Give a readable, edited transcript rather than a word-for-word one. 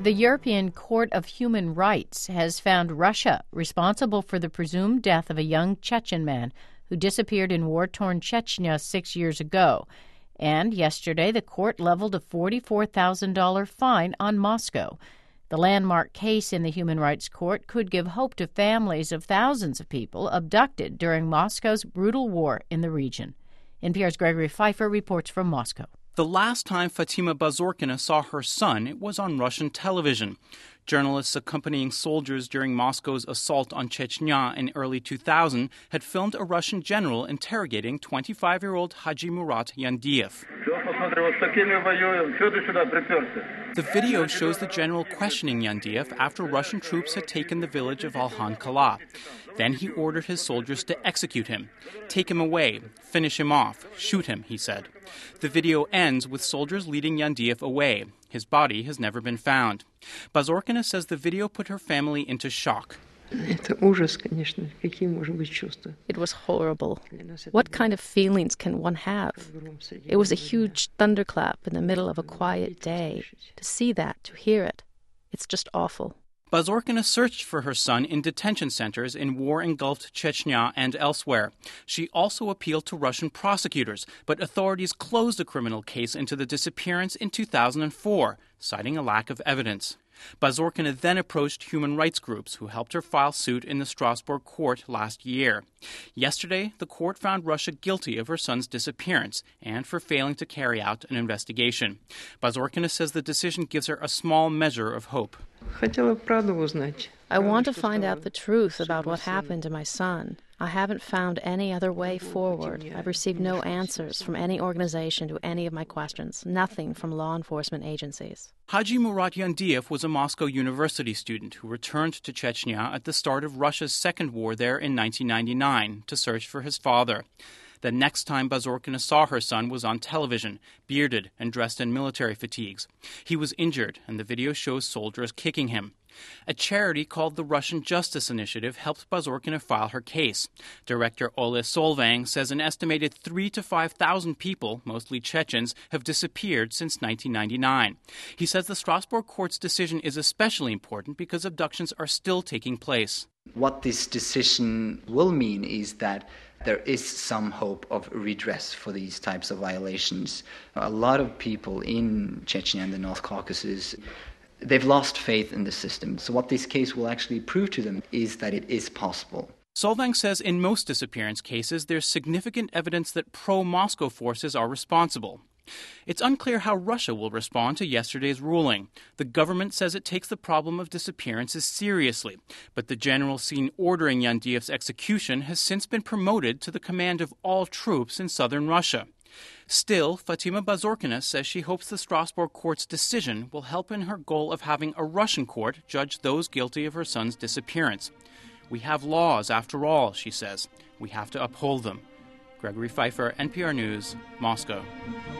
The European Court of Human Rights has found Russia responsible for the presumed death of a young Chechen man who disappeared in war-torn Chechnya 6 years ago. And yesterday, the court leveled a $44,000 fine on Moscow. The landmark case in the Human Rights Court could give hope to families of thousands of people abducted during Moscow's brutal war in the region. NPR's Gregory Pfeiffer reports from Moscow. The last time Fatima Bazorkina saw her son, it was on Russian television. Journalists accompanying soldiers during Moscow's assault on Chechnya in early 2000 had filmed a Russian general interrogating 25-year-old Haji Murat Yandiev. The video shows the general questioning Yandiev after Russian troops had taken the village of Alhan Kala. Then he ordered his soldiers to execute him. Take him away, finish him off, shoot him, he said. The video ends with soldiers leading Yandiev away. His body has never been found. Bazorkina says the video put her family into shock. It was horrible. What kind of feelings can one have? It was a huge thunderclap in the middle of a quiet day. To see that, to hear it, it's just awful. Bazorkina searched for her son in detention centers in war-engulfed Chechnya and elsewhere. She also appealed to Russian prosecutors, but authorities closed a criminal case into the disappearance in 2004, citing a lack of evidence. Bazorkina then approached human rights groups who helped her file suit in the Strasbourg court last year. Yesterday, the court found Russia guilty of her son's disappearance and for failing to carry out an investigation. Bazorkina says the decision gives her a small measure of hope. I want to find out the truth about what happened to my son. I haven't found any other way forward. I've received no answers from any organization to any of my questions, nothing from law enforcement agencies. Haji Murat Yandiev was a Moscow University student who returned to Chechnya at the start of Russia's second war there in 1999 to search for his father. The next time Bazorkina saw her son was on television, bearded and dressed in military fatigues. He was injured, and the video shows soldiers kicking him. A charity called the Russian Justice Initiative helped Bazorkina file her case. Director Ole Solvang says an estimated 3,000 to 5,000 people, mostly Chechens, have disappeared since 1999. He says the Strasbourg court's decision is especially important because abductions are still taking place. What this decision will mean is that there is some hope of redress for these types of violations. A lot of people in Chechnya and the North Caucasus, they've lost faith in the system. So what this case will actually prove to them is that it is possible. Solvang says in most disappearance cases, there's significant evidence that pro-Moscow forces are responsible. It's unclear how Russia will respond to yesterday's ruling. The government says it takes the problem of disappearances seriously, but the general seen ordering Yandiev's execution has since been promoted to the command of all troops in southern Russia. Still, Fatima Bazorkina says she hopes the Strasbourg court's decision will help in her goal of having a Russian court judge those guilty of her son's disappearance. We have laws, after all, she says. We have to uphold them. Gregory Pfeiffer, NPR News, Moscow.